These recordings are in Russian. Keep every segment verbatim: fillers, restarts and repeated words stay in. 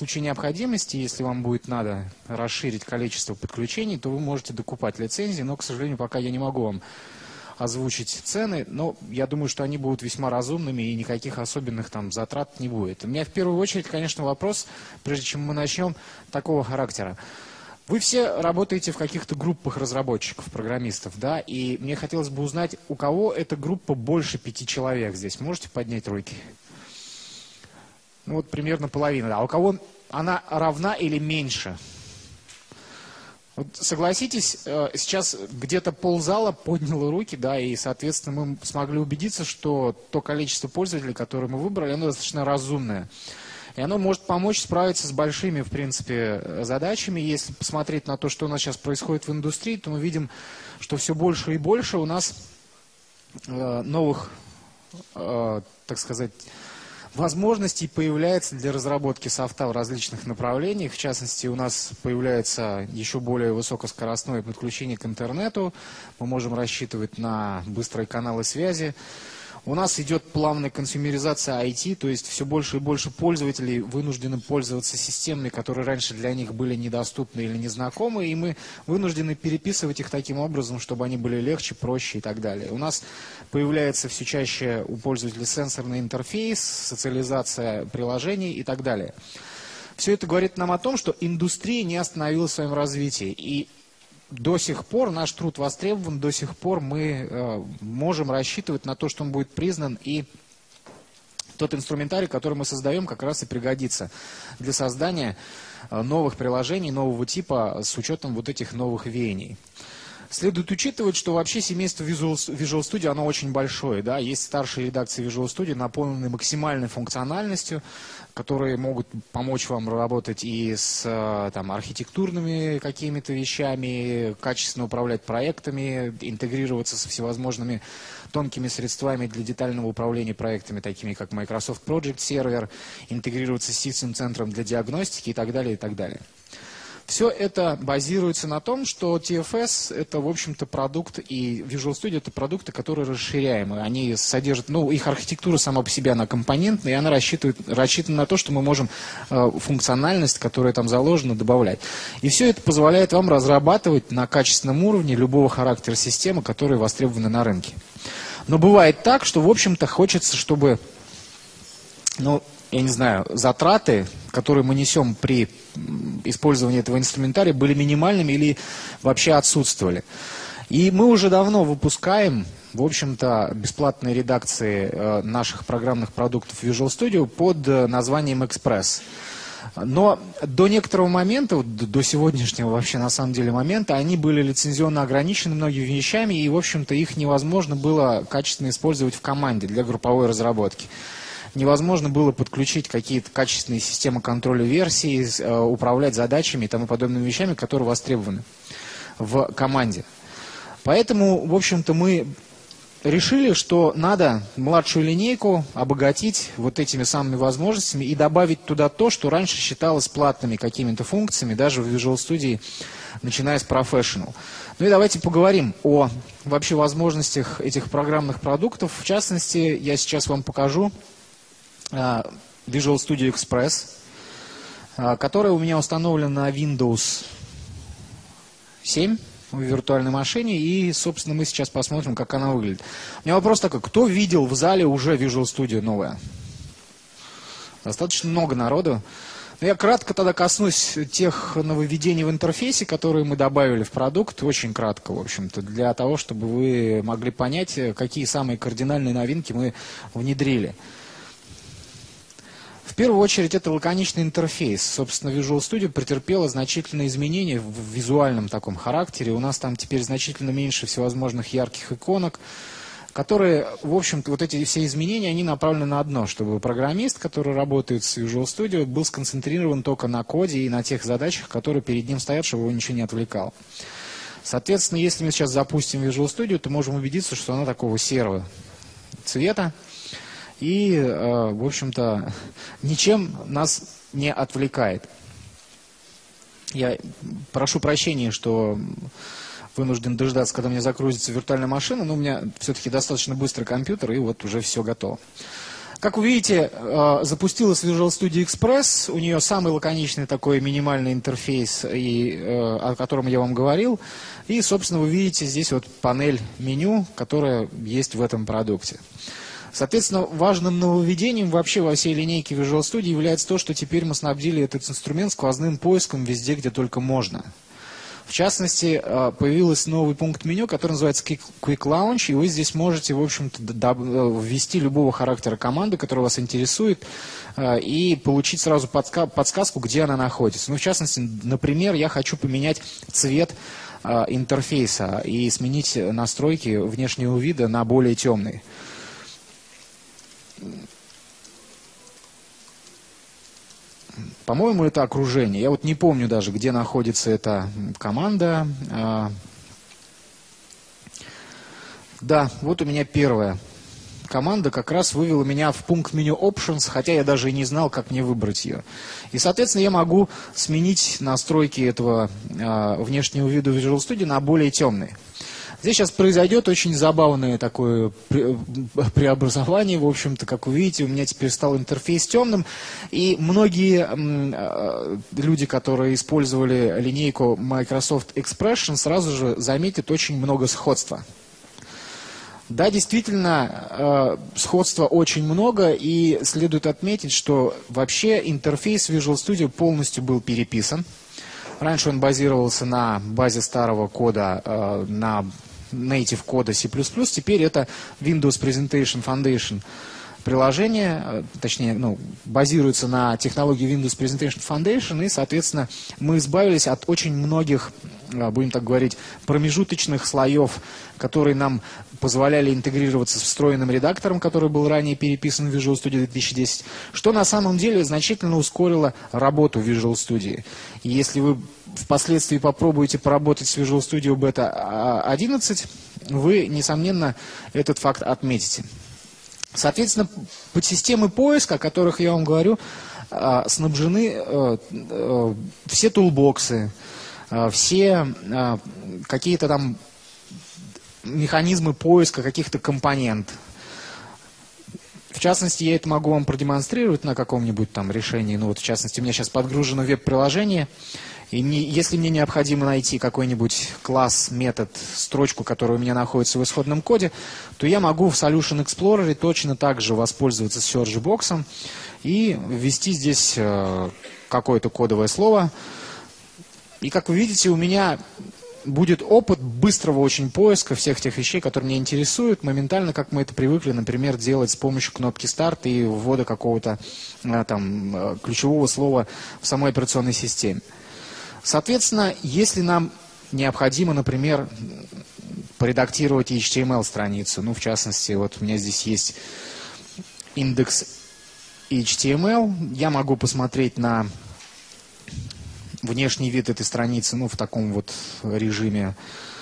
случае необходимости, если вам будет надо расширить количество подключений, то вы можете докупать лицензии, но, к сожалению, пока я не могу вам озвучить цены, но я думаю, что они будут весьма разумными и никаких особенных там затрат не будет. У меня в первую очередь, конечно, вопрос, прежде чем мы начнем, такого характера. Вы все работаете в каких-то группах разработчиков, программистов, да, и мне хотелось бы узнать, у кого эта группа больше пяти человек здесь. Можете поднять руки? Ну вот примерно половина. А у кого она равна или меньше? Вот согласитесь, сейчас где-то ползала подняло руки, да, и, соответственно, мы смогли убедиться, что то количество пользователей, которое мы выбрали, оно достаточно разумное. И оно может помочь справиться с большими, в принципе, задачами. Если посмотреть на то, что у нас сейчас происходит в индустрии, то мы видим, что все больше и больше у нас новых, так сказать, возможностей появляется для разработки софта в различных направлениях. В частности, у нас появляется еще более высокоскоростное подключение к интернету. Мы можем рассчитывать на быстрые каналы связи. У нас идет плавная консюмеризация ай ти, то есть все больше и больше пользователей вынуждены пользоваться системами, которые раньше для них были недоступны или незнакомы, и мы вынуждены переписывать их таким образом, чтобы они были легче, проще и так далее. У нас появляется все чаще у пользователей сенсорный интерфейс, социализация приложений и так далее. Все это говорит нам о том, что индустрия не остановилась в своем развитии, и до сих пор наш труд востребован, до сих пор мы э, можем рассчитывать на то, что он будет признан, и тот инструментарий, который мы создаем, как раз и пригодится для создания э, новых приложений, нового типа с учетом вот этих новых веяний. Следует учитывать, что вообще семейство Visual, Visual Studio, оно очень большое. Да? Есть старшие редакции Visual Studio, наполненные максимальной функциональностью, которые могут помочь вам работать и с там, архитектурными какими-то вещами, качественно управлять проектами, интегрироваться со всевозможными тонкими средствами для детального управления проектами, такими как Microsoft Project Server, интегрироваться с систем-центром для диагностики и так далее, и так далее. Все это базируется на том, что ти эф эс это, в общем-то, продукт, и Visual Studio это продукты, которые расширяемые. Они содержат, ну, их архитектура сама по себе, она компонентная, и она рассчитывает, рассчитана на то, что мы можем э, функциональность, которая там заложена, добавлять. И все это позволяет вам разрабатывать на качественном уровне любого характера системы, которые востребованы на рынке. Но бывает так, что, в общем-то, хочется, чтобы, ну, я не знаю, затраты, которые мы несем при использовании этого инструментария, были минимальными или вообще отсутствовали. И мы уже давно выпускаем, в общем-то, бесплатные редакции э, наших программных продуктов Visual Studio под э, названием Express. Но до некоторого момента, до сегодняшнего вообще на самом деле момента, они были лицензионно ограничены многими вещами, и, в общем-то, их невозможно было качественно использовать в команде для групповой разработки. Невозможно было подключить какие-то качественные системы контроля версий, управлять задачами и тому подобными вещами, которые востребованы в команде. Поэтому, в общем-то, мы решили, что надо младшую линейку обогатить вот этими самыми возможностями и добавить туда то, что раньше считалось платными какими-то функциями, даже в Visual Studio, начиная с Professional. Ну и давайте поговорим о вообще возможностях этих программных продуктов. В частности, я сейчас вам покажу Visual Studio Express, которая у меня установлена на Windows семь в виртуальной машине, и, собственно, мы сейчас посмотрим, как она выглядит. У меня вопрос такой: кто видел в зале уже Visual Studio новое? Достаточно много народу. Но я кратко тогда коснусь тех нововведений в интерфейсе, которые мы добавили в продукт, очень кратко, в общем-то, для того, чтобы вы могли понять, какие самые кардинальные новинки мы внедрили. В первую очередь, это лаконичный интерфейс. Собственно, Visual Studio претерпела значительные изменения в визуальном таком характере. У нас там теперь значительно меньше всевозможных ярких иконок, которые, в общем-то, вот эти все изменения, они направлены на одно, чтобы программист, который работает с Visual Studio, был сконцентрирован только на коде и на тех задачах, которые перед ним стоят, чтобы его ничего не отвлекало. Соответственно, если мы сейчас запустим Visual Studio, то можем убедиться, что она такого серого цвета. И, в общем-то, ничем нас не отвлекает. Я прошу прощения, что вынужден дождаться, когда у меня загрузится виртуальная машина, но у меня все-таки достаточно быстрый компьютер, и вот уже все готово. Как вы видите, запустилась Visual Studio Express, у нее самый лаконичный такой минимальный интерфейс, и, о котором я вам говорил. И, собственно, вы видите здесь вот панель меню, которая есть в этом продукте. Соответственно, важным нововведением вообще во всей линейке Visual Studio является то, что теперь мы снабдили этот инструмент сквозным поиском везде, где только можно. В частности, появился новый пункт меню, который называется Quick Launch, и вы здесь можете, в общем-то, ввести любого характера команды, которая вас интересует, и получить сразу подсказку, где она находится. Ну, в частности, например, я хочу поменять цвет интерфейса и сменить настройки внешнего вида на более темный. По-моему, это окружение. Я вот не помню даже, где находится эта команда. Да, вот у меня первая команда как раз вывела меня в пункт меню Options, хотя я даже и не знал, как мне выбрать ее. И, соответственно, я могу сменить настройки этого внешнего вида Visual Studio на более темный. Здесь сейчас произойдет очень забавное такое преобразование. В общем-то, как вы видите, у меня теперь стал интерфейс темным. И многие люди, которые использовали линейку Microsoft Expression, сразу же заметят очень много сходства. Да, действительно, сходства очень много. И следует отметить, что вообще интерфейс Visual Studio полностью был переписан. Раньше он базировался на базе старого кода, на native кода C++, теперь это Windows Presentation Foundation приложение, точнее, ну, базируется на технологии Windows Presentation Foundation, и, соответственно, мы избавились от очень многих, будем так говорить, промежуточных слоев, которые нам позволяли интегрироваться с встроенным редактором, который был ранее переписан в Visual Studio две тысячи десять, что на самом деле значительно ускорило работу Visual Studio. И если вы впоследствии попробуете поработать с Visual Studio Beta одиннадцать, вы, несомненно, этот факт отметите. Соответственно, подсистемы поиска, о которых я вам говорю, снабжены все тулбоксы, все какие-то там механизмы поиска каких-то компонентов. В частности, я это могу вам продемонстрировать на каком-нибудь там решении. Ну вот, в частности, у меня сейчас подгружено веб-приложение. И не, если мне необходимо найти какой-нибудь класс, метод, строчку, которая у меня находится в исходном коде, то я могу в Solution Explorer точно так же воспользоваться search-боксом и ввести здесь э, какое-то кодовое слово. И, как вы видите, у меня будет опыт быстрого очень поиска всех тех вещей, которые меня интересуют, моментально, как мы это привыкли, например, делать с помощью кнопки «Старт» и ввода какого-то э, там э, ключевого слова в самой операционной системе. Соответственно, если нам необходимо, например, поредактировать эйч ти эм эл-страницу, ну, в частности, вот у меня здесь есть индекс эйч ти эм эл, я могу посмотреть на внешний вид этой страницы, ну, в таком вот режиме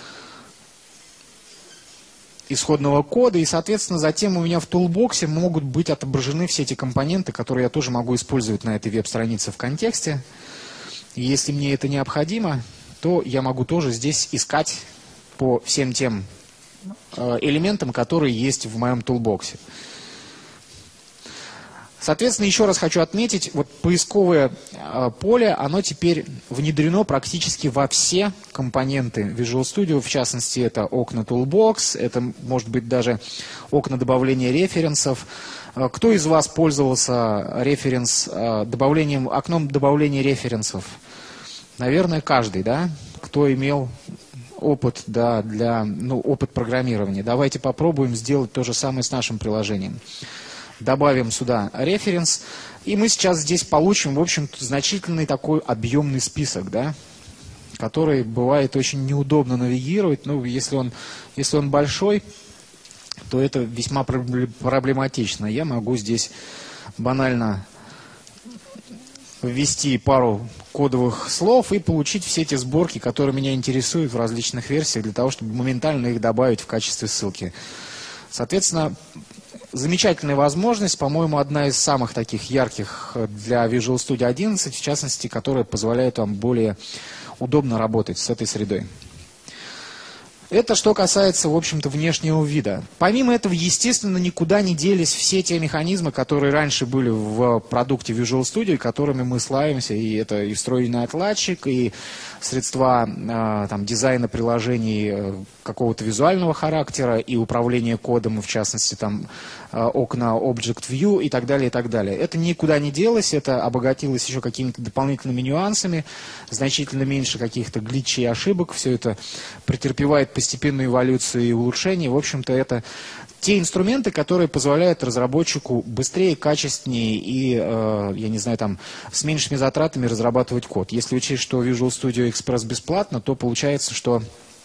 исходного кода, и, соответственно, затем у меня в тулбоксе могут быть отображены все эти компоненты, которые я тоже могу использовать на этой веб-странице в контексте. И если мне это необходимо, то я могу тоже здесь искать по всем тем элементам, которые есть в моем тулбоксе. Соответственно, еще раз хочу отметить, вот поисковое поле, оно теперь внедрено практически во все компоненты Visual Studio. В частности, это окна Toolbox, это может быть даже окна добавления референсов. Кто из вас пользовался референс, добавлением, окном добавления референсов? Наверное, каждый, да? Кто имел опыт, да, для, ну, опыт программирования. Давайте попробуем сделать то же самое с нашим приложением. Добавим сюда референс, и мы сейчас здесь получим, в общем-то, значительный такой объемный список, да, который бывает очень неудобно навигировать. Ну, если он, если он большой, то это весьма проблематично. Я могу здесь банально ввести пару кодовых слов и получить все эти сборки, которые меня интересуют в различных версиях, для того, чтобы моментально их добавить в качестве ссылки. Соответственно, замечательная возможность, по-моему, одна из самых таких ярких для Visual Studio одиннадцать, в частности, которая позволяет вам более удобно работать с этой средой. Это что касается, в общем-то, внешнего вида. Помимо этого, естественно, никуда не делись все те механизмы, которые раньше были в продукте Visual Studio, которыми мы славимся. И это и встроенный отладчик, и средства э, там, дизайна приложений э, какого-то визуального характера, и управление кодом, в частности, там, э, окна Object View и так далее, и так далее. Это никуда не делось, это обогатилось еще какими-то дополнительными нюансами, значительно меньше каких-то глитчей и ошибок. Все это претерпевает постепенную эволюцию и улучшение. В общем-то, это те инструменты, которые позволяют разработчику быстрее, качественнее и, э, я не знаю, там, с меньшими затратами разрабатывать код. Если учесть, что Visual Studio Express бесплатно, то получается, что,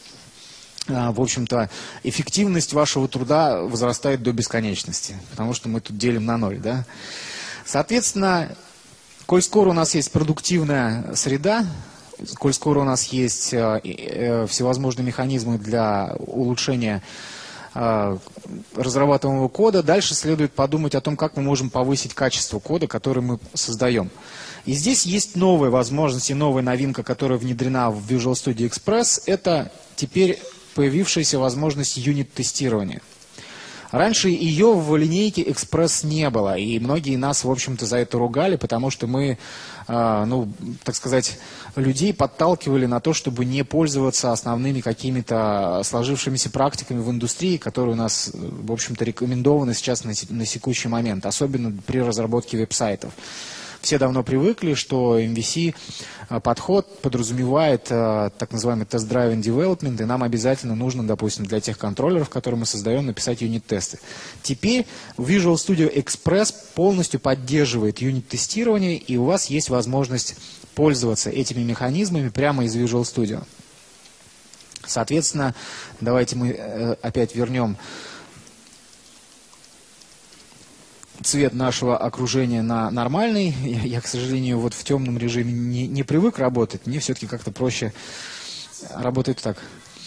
э, в общем-то, эффективность вашего труда возрастает до бесконечности, потому что мы тут делим на ноль, да? Соответственно, коль скоро у нас есть продуктивная среда, коль скоро у нас есть э, э, всевозможные механизмы для улучшения э, разрабатываемого кода, дальше следует подумать о том, как мы можем повысить качество кода, который мы создаем. И здесь есть новые возможности, новая новинка, которая внедрена в Visual Studio Express. Это теперь появившаяся возможность юнит-тестирования. Раньше ее в линейке Express не было, и многие нас, в общем-то, за это ругали, потому что мы, э, ну, так сказать, людей подталкивали на то, чтобы не пользоваться основными какими-то сложившимися практиками в индустрии, которые у нас, в общем-то, рекомендованы сейчас на, на текущий момент, особенно при разработке веб-сайтов. Все давно привыкли, что эм ви си подход подразумевает э, так называемый тест-драйвен девелопмент, и нам обязательно нужно, допустим, для тех контроллеров, которые мы создаем, написать юнит-тесты. Теперь Visual Studio Express полностью поддерживает юнит-тестирование, и у вас есть возможность пользоваться этими механизмами прямо из Visual Studio. Соответственно, давайте мы э, опять вернем цвет нашего окружения на нормальный. Я, я, к сожалению, вот в темном режиме не, не привык работать. Мне все-таки как-то проще работать так.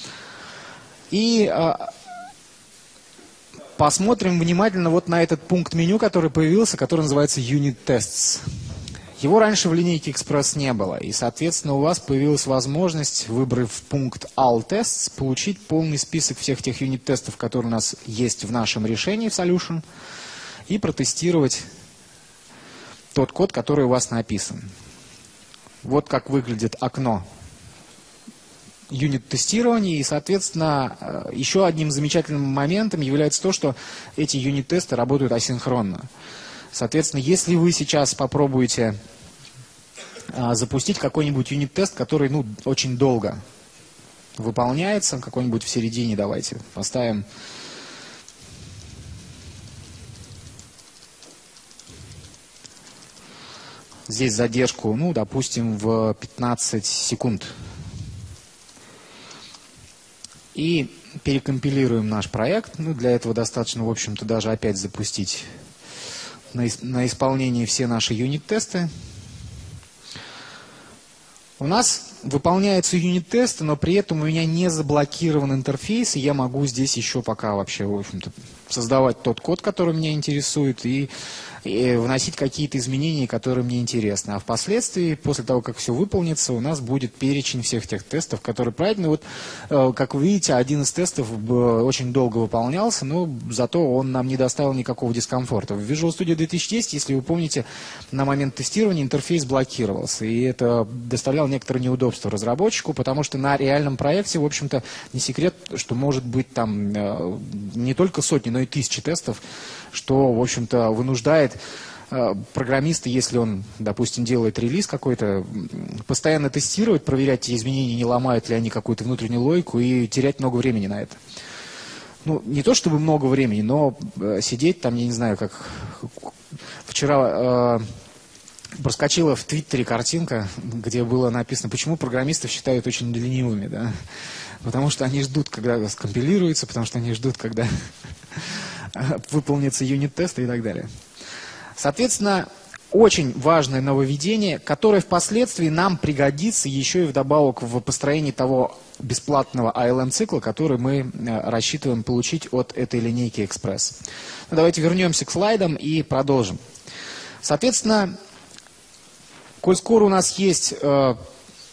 И а, посмотрим внимательно вот на этот пункт меню, который появился, который называется Unit Tests. Его раньше в линейке Express не было. И, соответственно, у вас появилась возможность, выбрав пункт All Tests, получить полный список всех тех юнит-тестов, которые у нас есть в нашем решении в Solution, и протестировать тот код, который у вас написан. Вот как выглядит окно юнит-тестирования. И, соответственно, еще одним замечательным моментом является то, что эти юнит-тесты работают асинхронно. Соответственно, если вы сейчас попробуете запустить какой-нибудь юнит-тест, который, ну, очень долго выполняется, какой-нибудь в середине, давайте поставим. Здесь задержку, ну, допустим, в пятнадцать секунд. И перекомпилируем наш проект. Ну, для этого достаточно, в общем-то, даже опять запустить на, на исполнение все наши юнит-тесты. У нас выполняются юнит-тесты, но при этом у меня не заблокирован интерфейс, и я могу здесь еще пока вообще, в общем-то, создавать тот код, который меня интересует, и, и вносить какие-то изменения, которые мне интересны. А впоследствии, после того, как все выполнится, у нас будет перечень всех тех тестов, которые пройдены. Вот, э, как вы видите, один из тестов очень долго выполнялся, но зато он нам не доставил никакого дискомфорта. В Visual Studio две тысячи десять, если вы помните, на момент тестирования интерфейс блокировался, и это доставляло некоторые неудобства разработчику, потому что на реальном проекте, в общем-то, не секрет, что может быть там э, не только сотни, но и тысячи тестов, что, в общем-то, вынуждает э, программиста, если он, допустим, делает релиз какой-то, постоянно тестировать, проверять, те изменения, не ломают ли они какую-то внутреннюю логику, и терять много времени на это. Ну, не то чтобы много времени, но э, сидеть там, я не знаю, как вчера... Э, проскочила в Твиттере картинка, где было написано, почему программистов считают очень ленивыми, да? Потому что они ждут, когда скомпилируется, потому что они ждут, когда выполнится юнит-тест и так далее. Соответственно, очень важное нововведение, которое впоследствии нам пригодится еще и вдобавок в построении того бесплатного эй эл эм-цикла, который мы рассчитываем получить от этой линейки Express. Ну, давайте вернемся к слайдам и продолжим. Соответственно, коль скоро у нас есть э,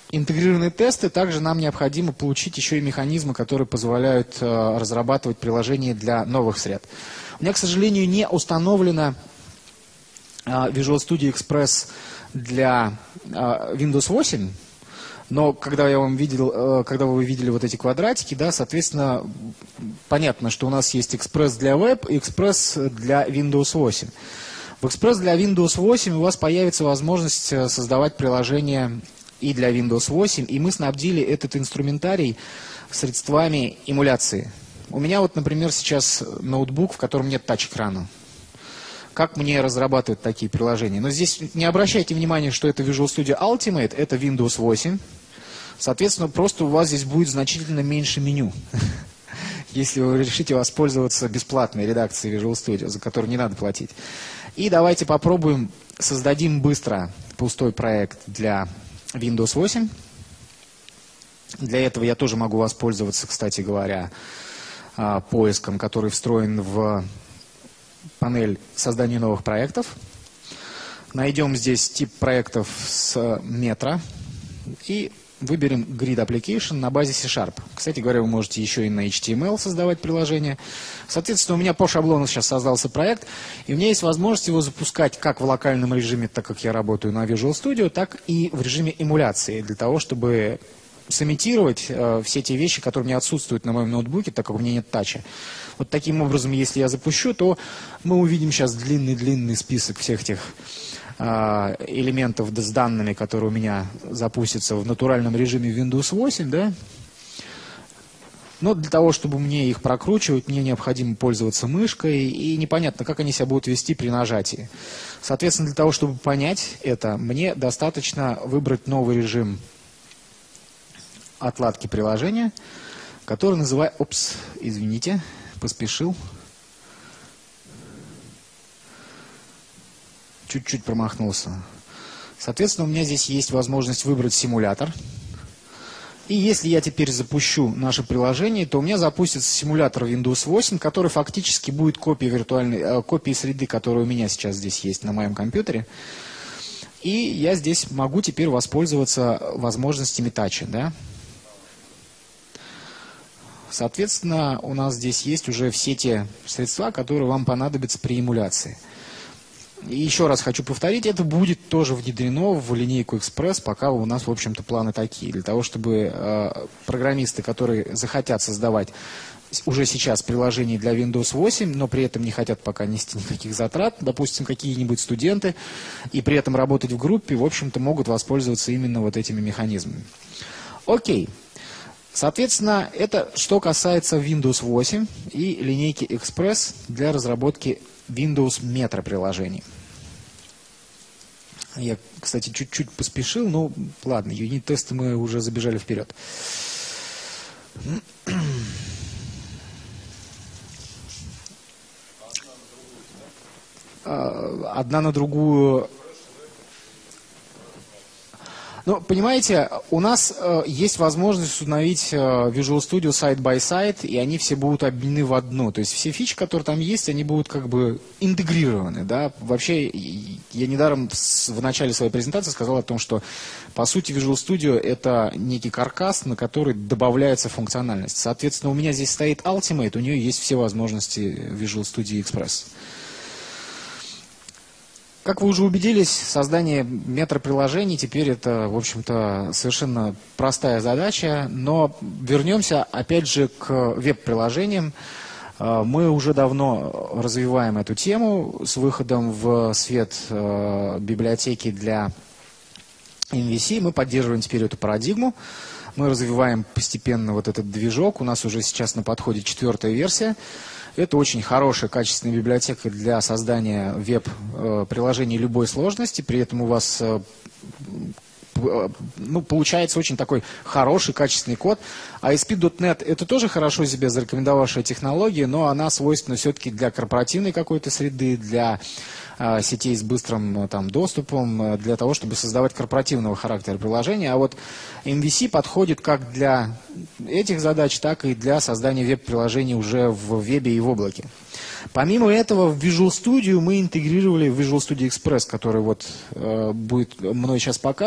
интегрированные тесты, также нам необходимо получить еще и механизмы, которые позволяют э, разрабатывать приложения для новых сред. У меня, к сожалению, не установлено э, Visual Studio Express для э, Windows восемь, но когда я вам видел, э, когда вы видели вот эти квадратики, да, соответственно, понятно, что у нас есть Express для Web и Express для Windows восемь. В Express для Windows восемь у вас появится возможность создавать приложения и для Windows восемь, и мы снабдили этот инструментарий средствами эмуляции. У меня вот, например, сейчас ноутбук, в котором нет тач-экрана. Как мне разрабатывать такие приложения? Но здесь не обращайте внимания, что это Visual Studio Ultimate, это Windows восемь. Соответственно, просто у вас здесь будет значительно меньше меню. Если вы решите воспользоваться бесплатной редакцией Visual Studio, за которую не надо платить. И давайте попробуем, создадим быстро пустой проект для Windows восемь. Для этого я тоже могу воспользоваться, кстати говоря, поиском, который встроен в панель создания новых проектов. Найдем здесь тип проектов с метро и выберем Grid Application на базе C-Sharp. Кстати говоря, вы можете еще и на эйч ти эм эл создавать приложение. Соответственно, у меня по шаблону сейчас создался проект, и у меня есть возможность его запускать как в локальном режиме, так как я работаю на Visual Studio, так и в режиме эмуляции, для того, чтобы сымитировать э, все те вещи, которые у меня отсутствуют на моем ноутбуке, так как у меня нет тача. Вот таким образом, если я запущу, то мы увидим сейчас длинный-длинный список всех тех элементов с данными, которые у меня запустятся в натуральном режиме Windows восемь, да. Но для того, чтобы мне их прокручивать, мне необходимо пользоваться мышкой, и непонятно, как они себя будут вести при нажатии. Соответственно, для того, чтобы понять это, мне достаточно выбрать новый режим отладки приложения, который называется... Опс, извините, поспешил. Чуть-чуть промахнулся. Соответственно, у меня здесь есть возможность выбрать симулятор. И если я теперь запущу наше приложение, то у меня запустится симулятор Windows восемь, который фактически будет копией виртуальной, э, копией среды, которая у меня сейчас здесь есть на моем компьютере. И я здесь могу теперь воспользоваться возможностями тача, да? Соответственно, у нас здесь есть уже все те средства, которые вам понадобятся при эмуляции. И еще раз хочу повторить, это будет тоже внедрено в линейку Express, пока у нас, в общем-то, планы такие. Для того, чтобы э, программисты, которые захотят создавать уже сейчас приложение для Windows восемь, но при этом не хотят пока нести никаких затрат, допустим, какие-нибудь студенты, и при этом работать в группе, в общем-то, могут воспользоваться именно вот этими механизмами. Окей. Соответственно, это что касается Windows восемь и линейки Express для разработки Windows Metro приложений. Я, кстати, чуть-чуть поспешил, но ладно, юнит-тесты мы уже забежали вперед. Одна на другую... Ну, понимаете, у нас э, есть возможность установить э, Visual Studio side-by-side, и они все будут объединены в одну. То есть все фичи, которые там есть, они будут как бы интегрированы. Да? Вообще, я недаром с, в начале своей презентации сказал о том, что по сути Visual Studio это некий каркас, на который добавляется функциональность. Соответственно, у меня здесь стоит Ultimate, у нее есть все возможности Visual Studio Express. Как вы уже убедились, создание метро-приложений теперь это, в общем-то, совершенно простая задача, но вернемся опять же к веб-приложениям. Мы уже давно развиваем эту тему с выходом в свет библиотеки для эм ви си. Мы поддерживаем теперь эту парадигму. Мы развиваем постепенно вот этот движок. У нас уже сейчас на подходе четвертая версия. Это очень хорошая, качественная библиотека для создания веб-приложений любой сложности. При этом у вас ну, получается очень такой хороший, качественный код. эй эс пи точка нет это тоже хорошо себе зарекомендовавшая технология, но она свойственна все-таки для корпоративной какой-то среды, для э, сетей с быстрым там, доступом, для того, чтобы создавать корпоративного характера приложения. А вот эм ви си подходит как для этих задач, так и для создания веб-приложений уже в вебе и в облаке. Помимо этого, в Visual Studio мы интегрировали Visual Studio Express, который вот э, будет мной сейчас показано.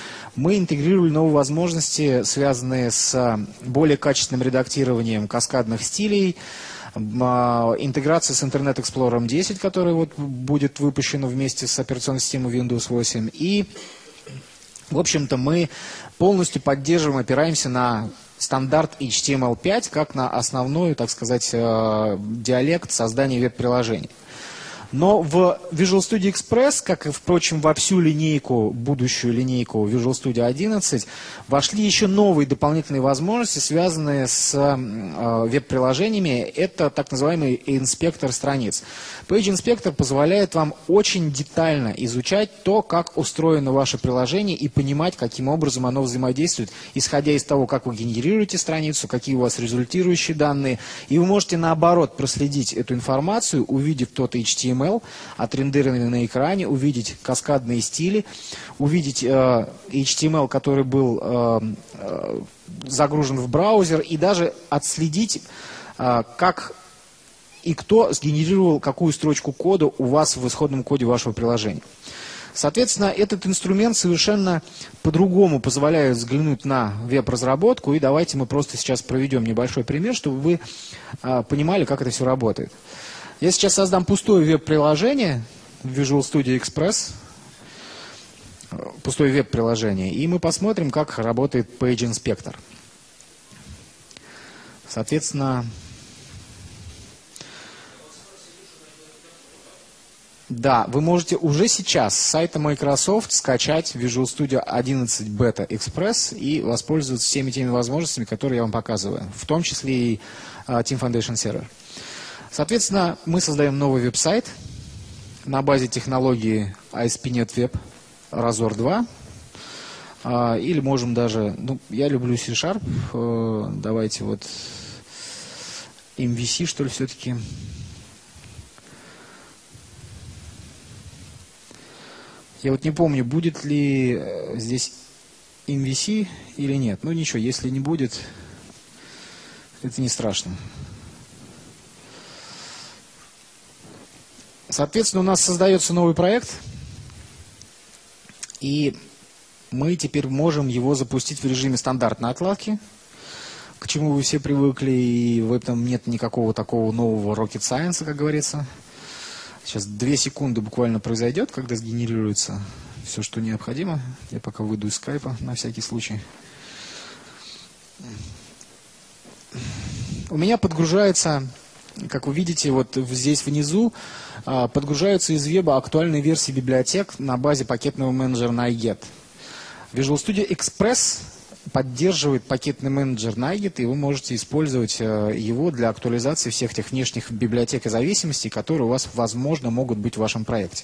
мы интегрировали новые возможности, связанные с более качественным редактированием каскадных стилей, интеграция с Internet Explorer десять, который вот будет выпущена вместе с операционной системой Windows восемь. И, в общем-то, мы полностью поддерживаем, опираемся на стандарт эйч ти эм эл пять как на основной, так сказать, диалект создания веб-приложений. Но в Visual Studio Express, как и, впрочем, во всю линейку, будущую линейку Visual Studio одиннадцать, вошли еще новые дополнительные возможности, связанные с э, веб-приложениями. Это так называемый инспектор страниц. Page Inspector позволяет вам очень детально изучать то, как устроено ваше приложение, и понимать, каким образом оно взаимодействует, исходя из того, как вы генерируете страницу, какие у вас результирующие данные. И вы можете, наоборот, проследить эту информацию, увидев тот эйч ти эм эл, отрендеренный на экране, увидеть каскадные стили, увидеть э, эйч ти эм эл, который был э, э, загружен в браузер, и даже отследить, э, как и кто сгенерировал какую строчку кода у вас в исходном коде вашего приложения. Соответственно, этот инструмент совершенно по-другому позволяет взглянуть на веб-разработку, и давайте мы просто сейчас проведем небольшой пример, чтобы вы э, понимали, как это все работает. Я сейчас создам пустое веб-приложение в Visual Studio Express, пустое веб-приложение, и мы посмотрим, как работает Page Inspector. Соответственно, да, вы можете уже сейчас с сайта Microsoft скачать Visual Studio одиннадцать Beta Express и воспользоваться всеми теми возможностями, которые я вам показываю, в том числе и uh, Team Foundation Server. Соответственно, мы создаем новый веб-сайт на базе технологии эй эс пи точка нет Web Razor два. Uh, или можем даже, ну, я люблю C-Sharp, uh, давайте вот эм ви си, что ли, все-таки. Я вот не помню, будет ли здесь эм ви си или нет. Ну ничего, если не будет, это не страшно. Соответственно, у нас создается новый проект, и мы теперь можем его запустить в режиме стандартной отладки, к чему вы все привыкли, и в этом нет никакого такого нового rocket science, как говорится. Сейчас две секунды буквально произойдет, когда сгенерируется все, что необходимо. Я пока выйду из скайпа на всякий случай. У меня подгружается, как вы видите, вот здесь внизу, подгружаются из веба актуальные версии библиотек на базе пакетного менеджера NiGet. Visual Studio Express поддерживает пакетный менеджер NiGet, и вы можете использовать его для актуализации всех тех внешних библиотек и зависимостей, которые у вас, возможно, могут быть в вашем проекте.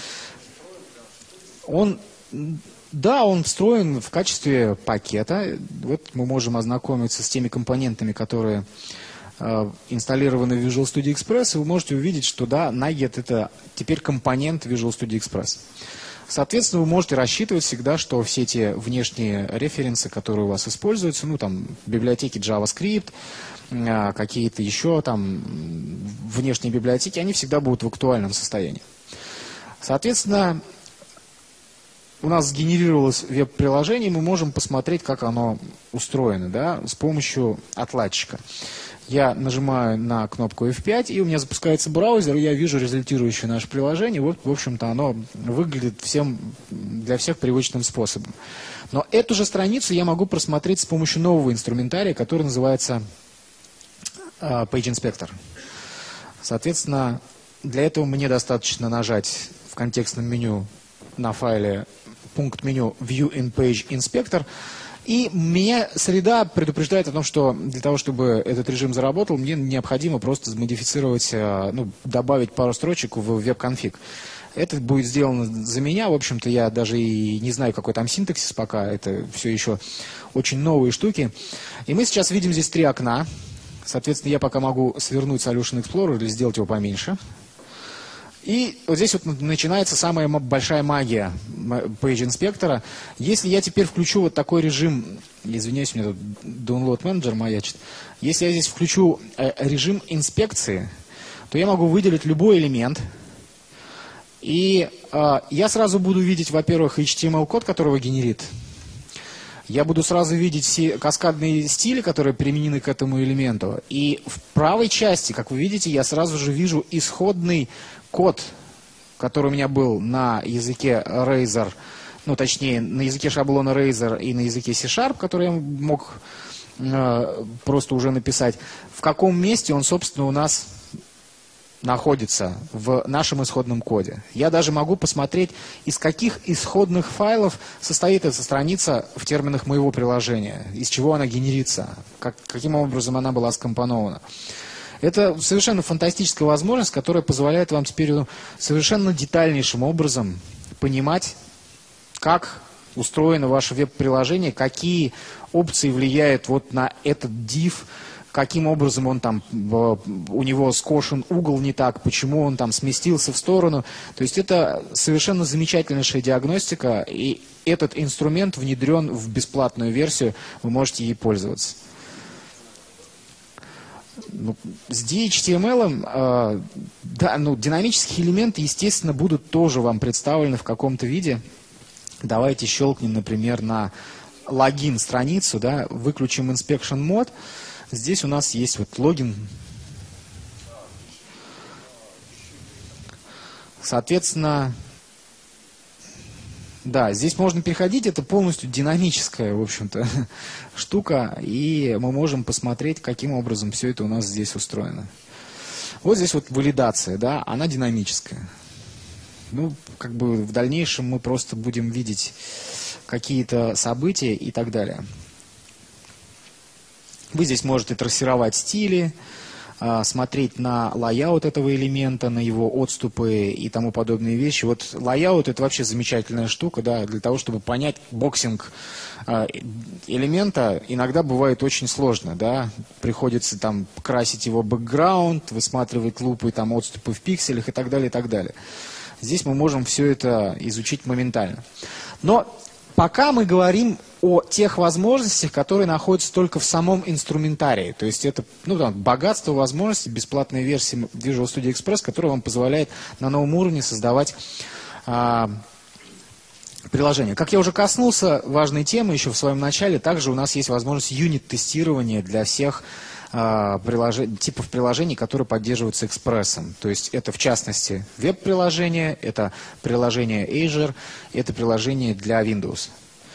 Он, да, он встроен в качестве пакета. Вот мы можем ознакомиться с теми компонентами, которые э, инсталлированы в Visual Studio Express, и вы можете увидеть, что да, NiGet это теперь компонент Visual Studio Express. Соответственно, вы можете рассчитывать всегда, что все те внешние референсы, которые у вас используются, ну там библиотеки JavaScript, какие-то еще там внешние библиотеки, они всегда будут в актуальном состоянии. Соответственно, у нас сгенерировалось веб-приложение, мы можем посмотреть, как оно устроено, да, с помощью отладчика. Я нажимаю на кнопку эф пять, и у меня запускается браузер, и я вижу результирующее наше приложение. Вот, в общем-то, оно выглядит всем, для всех привычным способом. Но эту же страницу я могу просмотреть с помощью нового инструментария, который называется uh, Page Inspector. Соответственно, для этого мне достаточно нажать в контекстном меню на файле пункт меню View in Page Inspector. И меня среда предупреждает о том, что для того, чтобы этот режим заработал, мне необходимо просто модифицировать, ну, добавить пару строчек в веб-конфиг. Это будет сделано за меня. В общем-то, я даже и не знаю, какой там синтаксис пока. Это все еще очень новые штуки. И мы сейчас видим здесь три окна. Соответственно, я пока могу свернуть Solution Explorer или сделать его поменьше. И вот здесь вот начинается самая большая магия Page Inspector. Если я теперь включу вот такой режим, извиняюсь, у меня тут Download Manager маячит. Если я здесь включу режим инспекции, то я могу выделить любой элемент. И э, я сразу буду видеть, во-первых, эйч ти эм эл-код, который его генерит я буду сразу видеть все каскадные стили, которые применены к этому элементу. И в правой части, как вы видите, я сразу же вижу исходный код, который у меня был на языке Razor, ну точнее на языке шаблона Razor и на языке C-Sharp, который я мог э, просто уже написать. В каком месте он, собственно, у нас находится в нашем исходном коде. Я даже могу посмотреть, из каких исходных файлов состоит эта страница в терминах моего приложения, из чего она генерится, как, каким образом она была скомпонована. Это совершенно фантастическая возможность, которая позволяет вам теперь ну, совершенно детальнейшим образом понимать, как устроено ваше веб-приложение, какие опции влияют вот на этот div, каким образом он там, у него скошен угол не так, почему он там сместился в сторону. То есть это совершенно замечательнейшая диагностика, и этот инструмент внедрен в бесплатную версию, вы можете ей пользоваться. Ну, с ди эйч ти эм эл, э, да, ну, динамические элементы, естественно, будут тоже вам представлены в каком-то виде. Давайте щелкнем, например, на логин страницу, да, выключим Inspection Mode. Здесь у нас есть вот логин. Соответственно, да, здесь можно переходить, это полностью динамическая, в общем-то, штука, и мы можем посмотреть, каким образом все это у нас здесь устроено. Вот здесь вот валидация, да, она динамическая. Ну, как бы в дальнейшем мы просто будем видеть какие-то события и так далее. Вы здесь можете трассировать стили, смотреть на лайаут этого элемента, на его отступы и тому подобные вещи. Вот лайаут — это вообще замечательная штука, да, для того, чтобы понять боксинг элемента, иногда бывает очень сложно, да, приходится там красить его бэкграунд, высматривать лупы, там отступы в пикселях и так далее, и так далее. Здесь мы можем все это изучить моментально. Но пока мы говорим о тех возможностях, которые находятся только в самом инструментарии. То есть это ну, там, богатство возможностей, бесплатная версия Visual Studio Express, которая вам позволяет на новом уровне создавать а, приложение. Как я уже коснулся важной темы еще в своем начале, также у нас есть возможность юнит-тестирования для всех а, прилож... типов приложений, которые поддерживаются экспрессом. То есть это в частности веб-приложение, это приложение Azure, это приложение для Windows.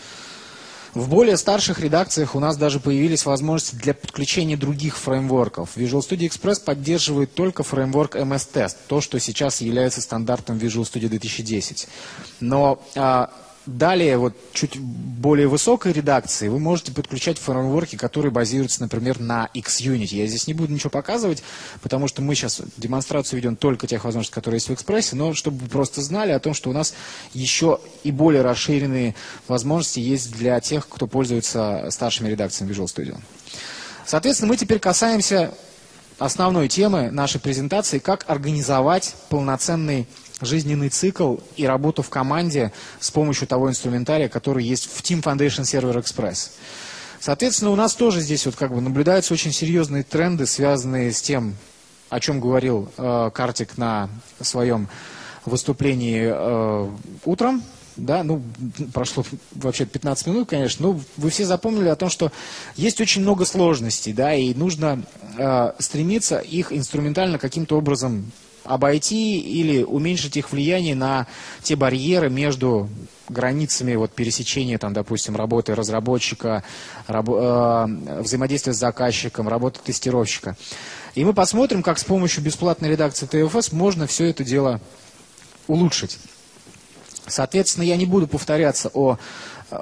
В более старших редакциях у нас даже появились возможности для подключения других фреймворков. Visual Studio Express поддерживает только фреймворк эм эс Test, то, что сейчас является стандартом Visual Studio две тысячи десять. Но а, далее, вот чуть более высокой редакции, вы можете подключать фреймворки, которые базируются, например, на Xunit. Я здесь не буду ничего показывать, потому что мы сейчас демонстрацию ведем только тех возможностей, которые есть в Экспрессе, но чтобы вы просто знали о том, что у нас еще и более расширенные возможности есть для тех, кто пользуется старшими редакциями Visual Studio. Соответственно, мы теперь касаемся основной темы нашей презентации, как организовать полноценный жизненный цикл и работу в команде с помощью того инструментария, который есть в Team Foundation Server Express. Соответственно, у нас тоже здесь вот как бы наблюдаются очень серьезные тренды, связанные с тем, о чем говорил э, Картик на своем выступлении э, утром. Да, ну, прошло вообще пятнадцать минут, конечно, но вы все запомнили о том, что есть очень много сложностей, да, и нужно э, стремиться их инструментально каким-то образом обойти или уменьшить их влияние на те барьеры между границами вот, пересечения, там, допустим, работы разработчика, раб, э, взаимодействия с заказчиком, работы тестировщика. И мы посмотрим, как с помощью бесплатной редакции ти эф эс можно все это дело улучшить. Соответственно, я не буду повторяться о э,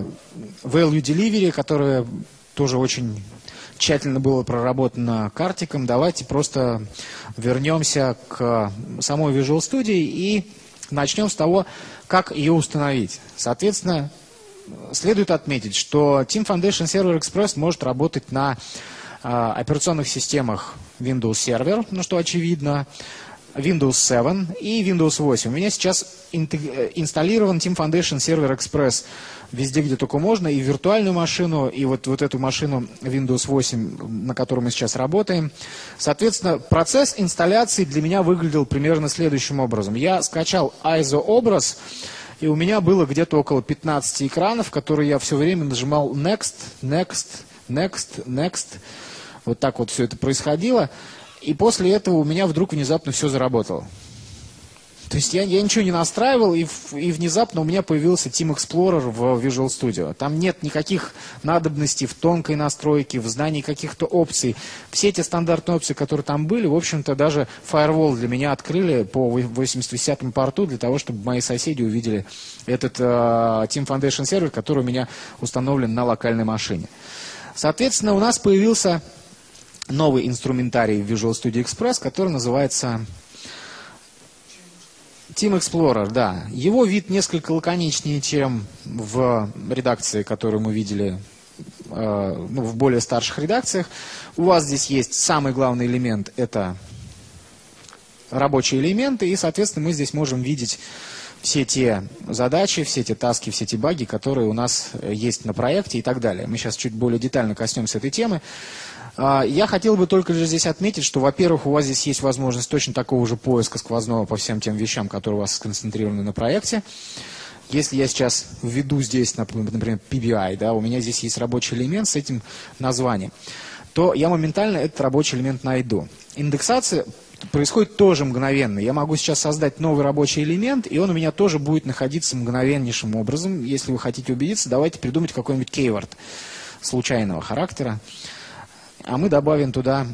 value delivery, которое тоже очень тщательно было проработано Картиком. Давайте просто вернемся к самой Visual Studio и начнем с того, как ее установить. Соответственно, следует отметить, что Team Foundation Server Express может работать на э, операционных системах Windows Server, ну что очевидно, Windows семь и Windows восемь. У меня сейчас инсталлирован Team Foundation Server Express везде, где только можно, и виртуальную машину, и вот, вот эту машину Windows восемь, на которой мы сейчас работаем. Соответственно, процесс инсталляции для меня выглядел примерно следующим образом. Я скачал ай эс о образ, И у меня было где-то около пятнадцати экранов, которые я все время нажимал Next, Next, Next, Next. Вот так вот все это происходило. И после этого у меня вдруг внезапно все заработало. То есть я, я ничего не настраивал, и, и внезапно у меня появился Team Explorer в Visual Studio. Там нет никаких надобностей в тонкой настройке, в знании каких-то опций. Все эти стандартные опции, которые там были, в общем-то, даже Firewall для меня открыли по восемьдесят десятому порту, для того, чтобы мои соседи увидели этот э, Team Foundation сервер, который у меня установлен на локальной машине. Соответственно, у нас появился новый инструментарий в Visual Studio Express, который называется Team Explorer, да. Его вид несколько лаконичнее, чем в редакции, которую мы видели э, ну, в более старших редакциях. У вас здесь есть самый главный элемент, это рабочие элементы, и, соответственно, мы здесь можем видеть все те задачи, все те таски, все те баги, которые у нас есть на проекте и так далее. Мы сейчас чуть более детально коснемся этой темы. Я хотел бы только лишь здесь отметить, что, во-первых, у вас здесь есть возможность точно такого же поиска сквозного по всем тем вещам, которые у вас сконцентрированы на проекте. Если я сейчас введу здесь, например, пи би ай, да, у меня здесь есть рабочий элемент с этим названием, то я моментально этот рабочий элемент найду. Индексация происходит тоже мгновенно. Я могу сейчас создать новый рабочий элемент, и он у меня тоже будет находиться мгновеннейшим образом. Если вы хотите убедиться, давайте придумать какой-нибудь keyword случайного характера. А мы добавим туда...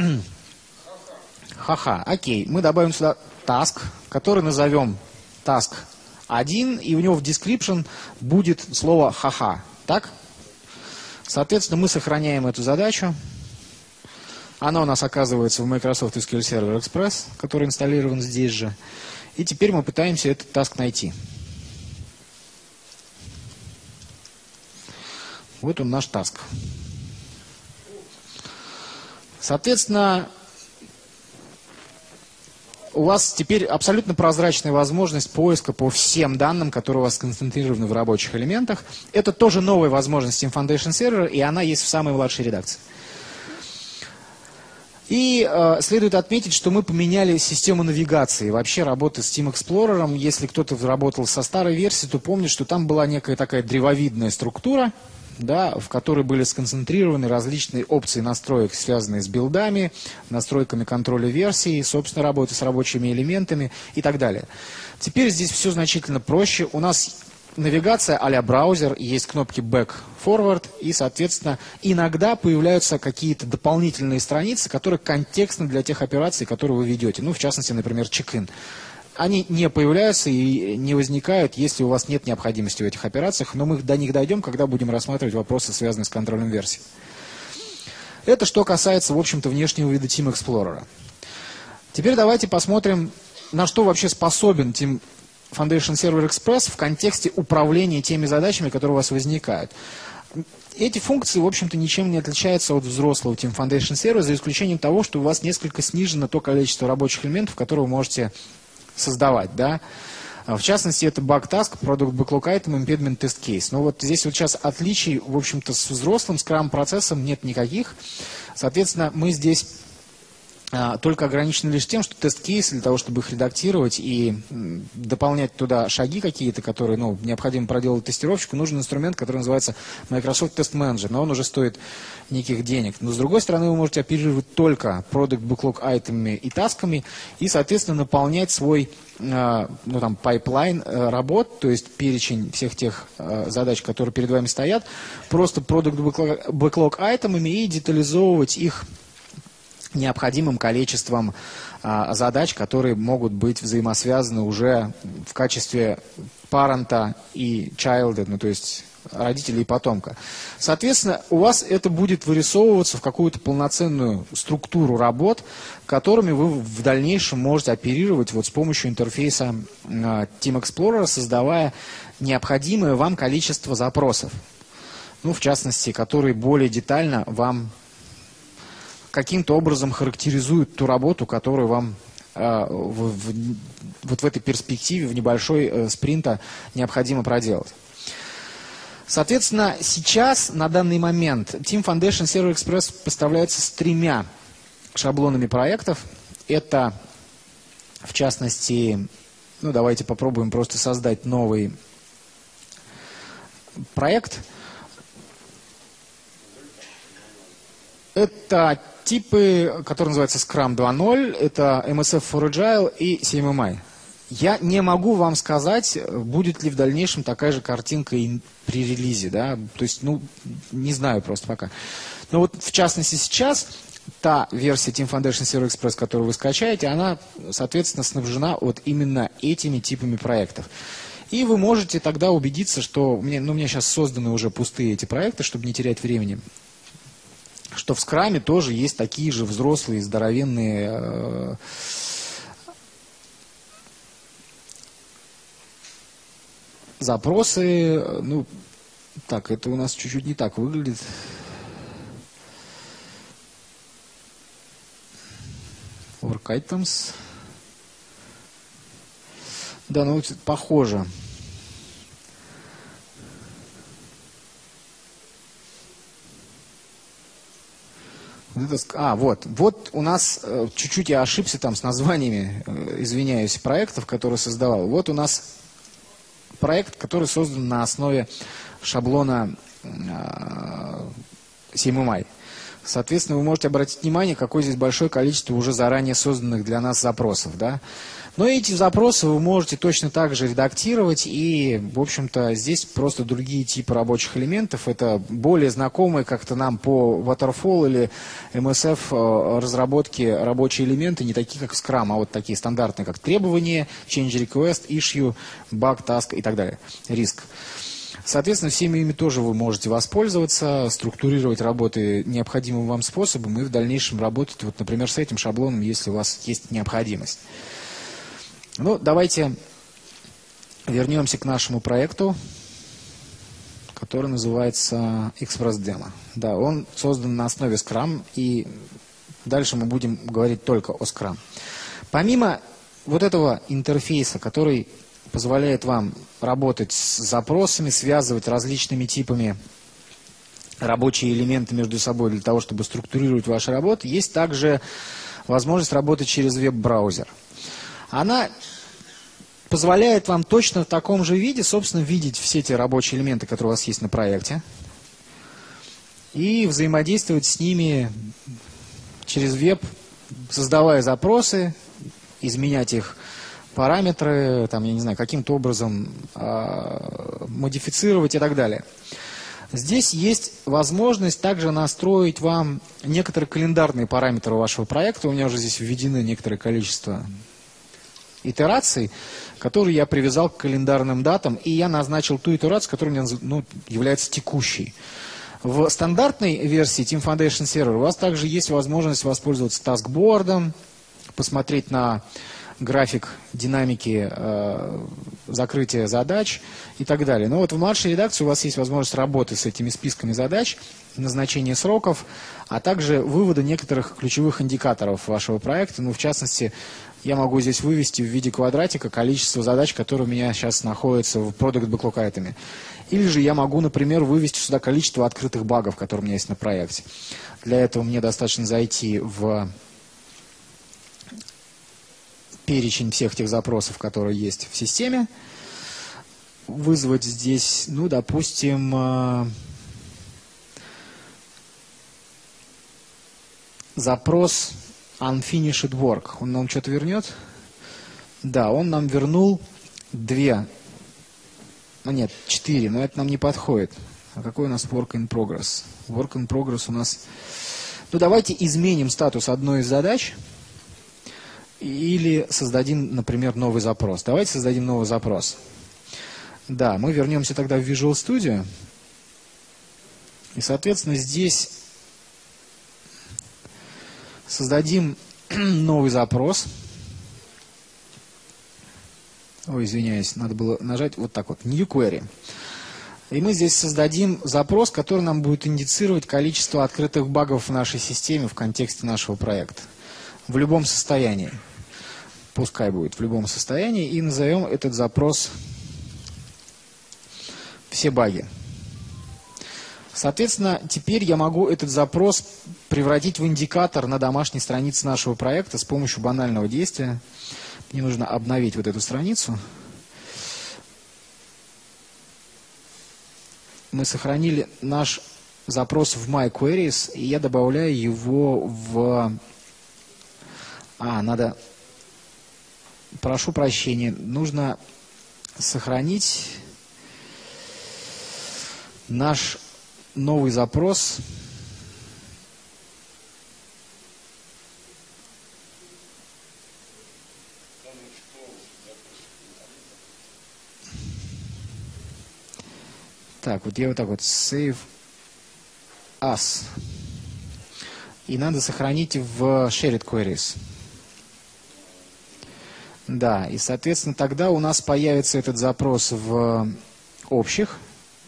Ха-ха, окей. Мы добавим сюда task, который назовем task один, и у него в description будет слово ха-ха. Так? Соответственно, мы сохраняем эту задачу. Она у нас оказывается в Microsoft эс кью эль Server Express, который инсталлирован здесь же. И теперь мы пытаемся этот task найти. Вот он наш task. Соответственно, у вас теперь абсолютно прозрачная возможность поиска по всем данным, которые у вас сконцентрированы в рабочих элементах. Это тоже новая возможность Team Foundation Server, и она есть в самой младшей редакции. И э, следует отметить, что мы поменяли систему навигации, вообще работы с Team Explorer. Если кто-то работал со старой версией, то помнит, что там была некая такая древовидная структура, да, в которой были сконцентрированы различные опции настроек, связанные с билдами, настройками контроля версий, собственно, работы с рабочими элементами и так далее. Теперь здесь все значительно проще. У нас навигация а-ля браузер, есть кнопки back, forward, и, соответственно, иногда появляются какие-то дополнительные страницы, которые контекстны для тех операций, которые вы ведете. Ну, в частности, например, check-in. Они не появляются и не возникают, если у вас нет необходимости в этих операциях, но мы до них дойдем, когда будем рассматривать вопросы, связанные с контролем версий. Это что касается, в общем-то, внешнего вида Team Explorer. Теперь давайте посмотрим, на что вообще способен Team Foundation Server Express в контексте управления теми задачами, которые у вас возникают. Эти функции, в общем-то, ничем не отличаются от взрослого Team Foundation Server, за исключением того, что у вас несколько снижено то количество рабочих элементов, которые вы можете создавать, да. В частности, это Bug Task, Product Backlog Item, Impediment Test Case. Но вот здесь вот сейчас отличий, в общем-то, с взрослым скрам-процессом нет никаких. Соответственно, мы здесь а, только ограничены лишь тем, что тест-кейсы для того, чтобы их редактировать и м, дополнять туда шаги какие-то, которые, ну, необходимо проделать тестировщику, нужен инструмент, который называется Microsoft Test Manager, но он уже стоит неких денег. Но с другой стороны, вы можете оперировать только Product Backlog Item'ами и тасками и, соответственно, наполнять свой э, ну, там, пайплайн э, работ, то есть перечень всех тех э, задач, которые перед вами стоят, просто Product Backlog, Backlog Item'ами и детализовывать их необходимым количеством а, задач, которые могут быть взаимосвязаны уже в качестве парента и чайлда, ну то есть родителя и потомка. Соответственно, у вас это будет вырисовываться в какую-то полноценную структуру работ, которыми вы в дальнейшем можете оперировать вот с помощью интерфейса а, Team Explorer, создавая необходимое вам количество запросов. Ну, в частности, которые более детально вам каким-то образом характеризует ту работу, которую вам э, в, в, вот в этой перспективе, в небольшой э, спринта необходимо проделать. Соответственно, сейчас, на данный момент, Team Foundation Server Express поставляется с тремя шаблонами проектов. Это, в частности, ну давайте попробуем просто создать новый проект. Это типы, которые называются Scrum два ноль, это эм эс эф for Agile и си эм эм ай. Я не могу вам сказать, будет ли в дальнейшем такая же картинка и при релизе, да, то есть, ну, не знаю просто пока. Но вот, в частности, сейчас та версия Team Foundation Server Express, которую вы скачаете, она, соответственно, снабжена вот именно этими типами проектов. И вы можете тогда убедиться, что, мне, ну, у меня сейчас созданы уже пустые эти проекты, чтобы не терять времени, что в скраме тоже есть такие же взрослые, здоровенные э, запросы. Ну, так, это у нас чуть-чуть не так выглядит. Work items. Да, ну, похоже. А, вот. Вот у нас, чуть-чуть я ошибся там с названиями, извиняюсь, проектов, которые создавал. Вот у нас проект, который создан на основе шаблона си эм эм ай. Соответственно, вы можете обратить внимание, какое здесь большое количество уже заранее созданных для нас запросов, да. Но эти запросы вы можете точно так же редактировать, и, в общем-то, здесь просто другие типы рабочих элементов. Это более знакомые как-то нам по Waterfall или эм эс эф разработки рабочие элементы, не такие, как Scrum, а вот такие стандартные, как требования, change request, issue, bug, task и так далее, риск. Соответственно, всеми ими тоже вы можете воспользоваться, структурировать работы необходимым вам способом и в дальнейшем работать, вот, например, с этим шаблоном, если у вас есть необходимость. Ну, давайте вернемся к нашему проекту, который называется ExpressDemo. Да, он создан на основе Scrum, и дальше мы будем говорить только о Scrum. Помимо вот этого интерфейса, который позволяет вам работать с запросами, связывать различными типами рабочие элементы между собой для того, чтобы структурировать ваши работы, есть также возможность работать через веб-браузер. Она позволяет вам точно в таком же виде, собственно, видеть все те рабочие элементы, которые у вас есть на проекте, и взаимодействовать с ними через веб, создавая запросы, изменять их параметры, там, я не знаю, каким-то образом э, модифицировать и так далее. Здесь есть возможность также настроить вам некоторые календарные параметры вашего проекта. У меня уже здесь введены некоторое количество итераций, которые я привязал к календарным датам, и я назначил ту итерацию, которая у меня, ну, является текущей. В стандартной версии Team Foundation Server у вас также есть возможность воспользоваться таскбордом, посмотреть на график динамики э, закрытия задач и так далее. Но вот в младшей редакции у вас есть возможность работы с этими списками задач, назначения сроков, а также вывода некоторых ключевых индикаторов вашего проекта. Ну, в частности, я могу здесь вывести в виде квадратика количество задач, которые у меня сейчас находятся в Product Backlog Item. Или же я могу, например, вывести сюда количество открытых багов, которые у меня есть на проекте. Для этого мне достаточно зайти в перечень всех тех запросов, которые есть в системе, вызвать здесь, ну, допустим, запрос unfinished work. Он нам что-то вернет? Да, он нам вернул две, ну нет, четыре, но это нам не подходит. А какой у нас work in progress? Work in progress у нас... Ну, давайте изменим статус одной из задач. Или создадим, например, новый запрос. Давайте создадим новый запрос. Да, мы вернемся тогда в Visual Studio. И, соответственно, здесь создадим новый запрос. Ой, извиняюсь, надо было нажать вот так вот. New Query. И мы здесь создадим запрос, который нам будет индицировать количество открытых багов в нашей системе в контексте нашего проекта. В любом состоянии. Пускай будет в любом состоянии. И назовем этот запрос «Все баги». Соответственно, теперь я могу этот запрос превратить в индикатор на домашней странице нашего проекта с помощью банального действия. Мне нужно обновить вот эту страницу. мы сохранили наш запрос в MyQueries, и я добавляю его в... А, надо... Прошу прощения, нужно сохранить наш новый запрос. Так, вот я вот так вот save as. И надо сохранить в shared queries. Да, и, соответственно, тогда у нас появится этот запрос в общих.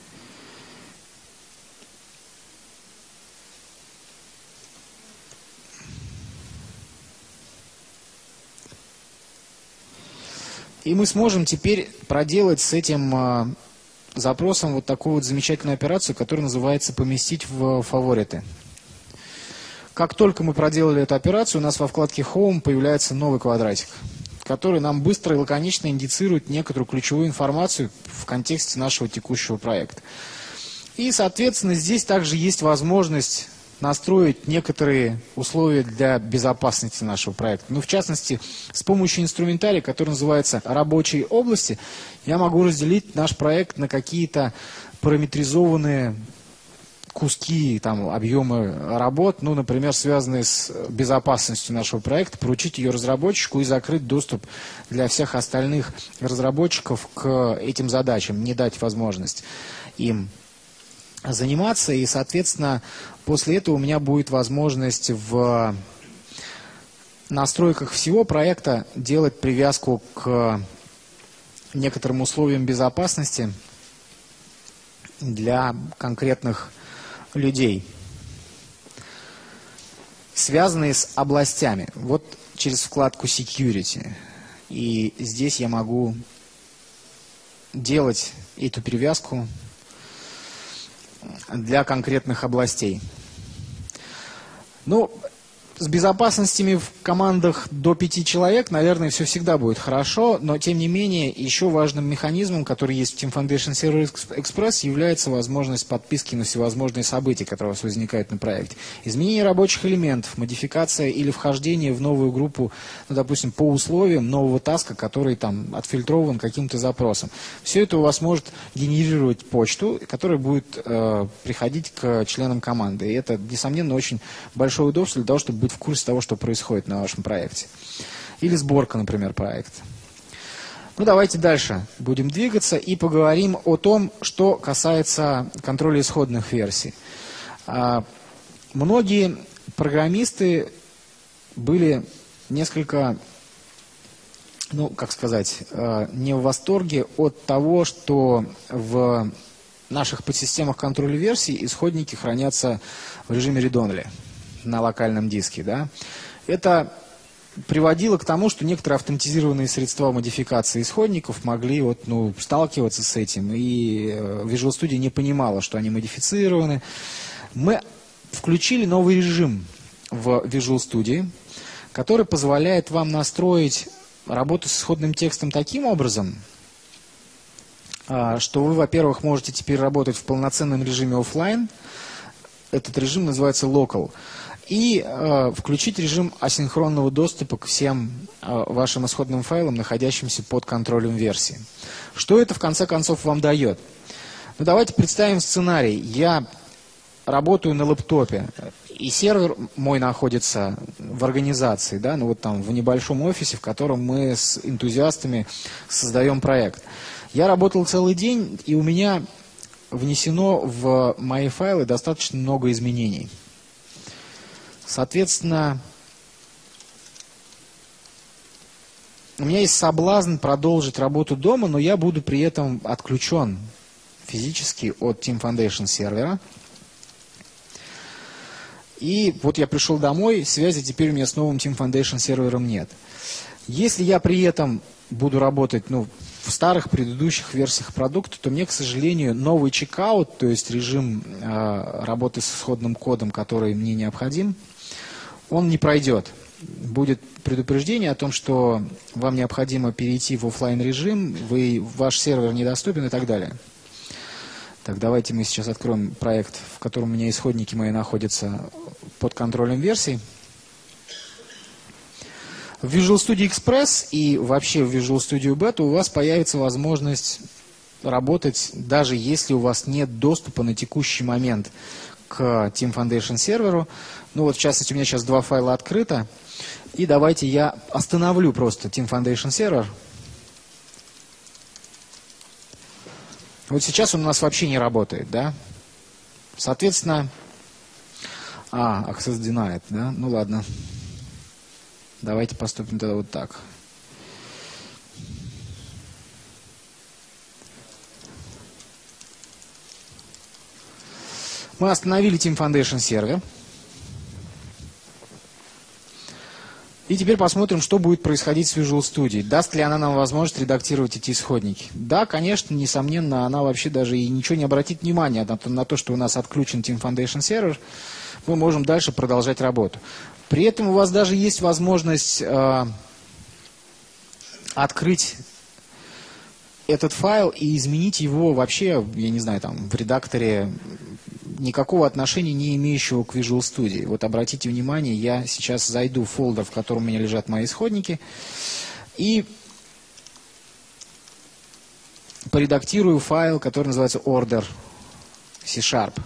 И мы сможем теперь проделать с этим запросом вот такую вот замечательную операцию, которая называется «поместить в фавориты». Как только мы проделали эту операцию, у нас во вкладке Home появляется новый квадратик, который нам быстро и лаконично индицирует некоторую ключевую информацию в контексте нашего текущего проекта. И, соответственно, здесь также есть возможность настроить некоторые условия для безопасности нашего проекта. Ну, в частности, с помощью инструментария, который называется «Рабочие области», я могу разделить наш проект на какие-то параметризованные куски, там, объемы работ, ну, например, связанные с безопасностью нашего проекта, поручить ее разработчику и закрыть доступ для всех остальных разработчиков к этим задачам, не дать возможность им заниматься, и, соответственно, после этого у меня будет возможность в настройках всего проекта делать привязку к некоторым условиям безопасности для конкретных людей, связанные с областями. Вот через вкладку Security. И здесь я могу делать эту привязку для конкретных областей. Ну, с безопасностями в командах до пяти человек, наверное, все всегда будет хорошо, но, тем не менее, еще важным механизмом, который есть в Team Foundation Server Express, является возможность подписки на всевозможные события, которые у вас возникают на проекте. Изменение рабочих элементов, модификация или вхождение в новую группу, ну, допустим, по условиям нового таска, который там отфильтрован каким-то запросом. Все это у вас может генерировать почту, которая будет э, приходить к членам команды. И это, несомненно, очень большое удобство для того, чтобы быть в курсе того, что происходит на вашем проекте. Или сборка, например, проекта. Ну, давайте дальше будем двигаться и поговорим о том, что касается контроля исходных версий. А, многие программисты были несколько, ну, как сказать, не в восторге от того, что в наших подсистемах контроля версий исходники хранятся в режиме read-only на локальном диске. Да? Это приводило к тому, что некоторые автоматизированные средства модификации исходников могли вот, ну, сталкиваться с этим, и Visual Studio не понимала, что они модифицированы. Мы включили новый режим в Visual Studio, который позволяет вам настроить работу с исходным текстом таким образом, что вы, во-первых, можете теперь работать в полноценном режиме офлайн. Этот режим называется Local. И э, включить режим асинхронного доступа к всем э, вашим исходным файлам, находящимся под контролем версии. Что это в конце концов вам дает? Ну, давайте представим сценарий. Я работаю на лэптопе, и сервер мой находится в организации, да, ну вот там в небольшом офисе, в котором мы с энтузиастами создаем проект. Я работал целый день, и у меня внесено в мои файлы достаточно много изменений. Соответственно, у меня есть соблазн продолжить работу дома, но я буду при этом отключен физически от Team Foundation сервера. И вот я пришел домой, связи теперь у меня с новым Team Foundation сервером нет. Если я при этом буду работать, ну, в старых предыдущих версиях продукта, то мне, к сожалению, новый чекаут, то есть режим э, работы с исходным кодом, который мне необходим, он не пройдет. Будет предупреждение о том, что вам необходимо перейти в офлайн режим, вы, ваш сервер недоступен и так далее. Так, давайте мы сейчас откроем проект, в котором у меня исходники мои находятся под контролем версий. В Visual Studio Express и вообще в Visual Studio Beta у вас появится возможность работать, даже если у вас нет доступа на текущий момент к Team Foundation серверу. Ну вот, в частности, у меня сейчас два файла открыто. И давайте я остановлю просто Team Foundation сервер. Вот сейчас он у нас вообще не работает, да? Соответственно... А, Access Denied, да? Ну ладно. Давайте поступим тогда вот так. Мы остановили Team Foundation сервер. И теперь посмотрим, что будет происходить с Visual Studio. Даст ли она нам возможность редактировать эти исходники? Да, конечно, несомненно, она вообще даже и ничего не обратит внимания на то, на то, что у нас отключен Team Foundation сервер. Мы можем дальше продолжать работу. При этом у вас даже есть возможность э, открыть этот файл и изменить его вообще, я не знаю, там, в редакторе, никакого отношения не имеющего к Visual Studio. Вот обратите внимание, я сейчас зайду в фолдер, в котором у меня лежат мои исходники, и поредактирую файл, который называется order C-sharp.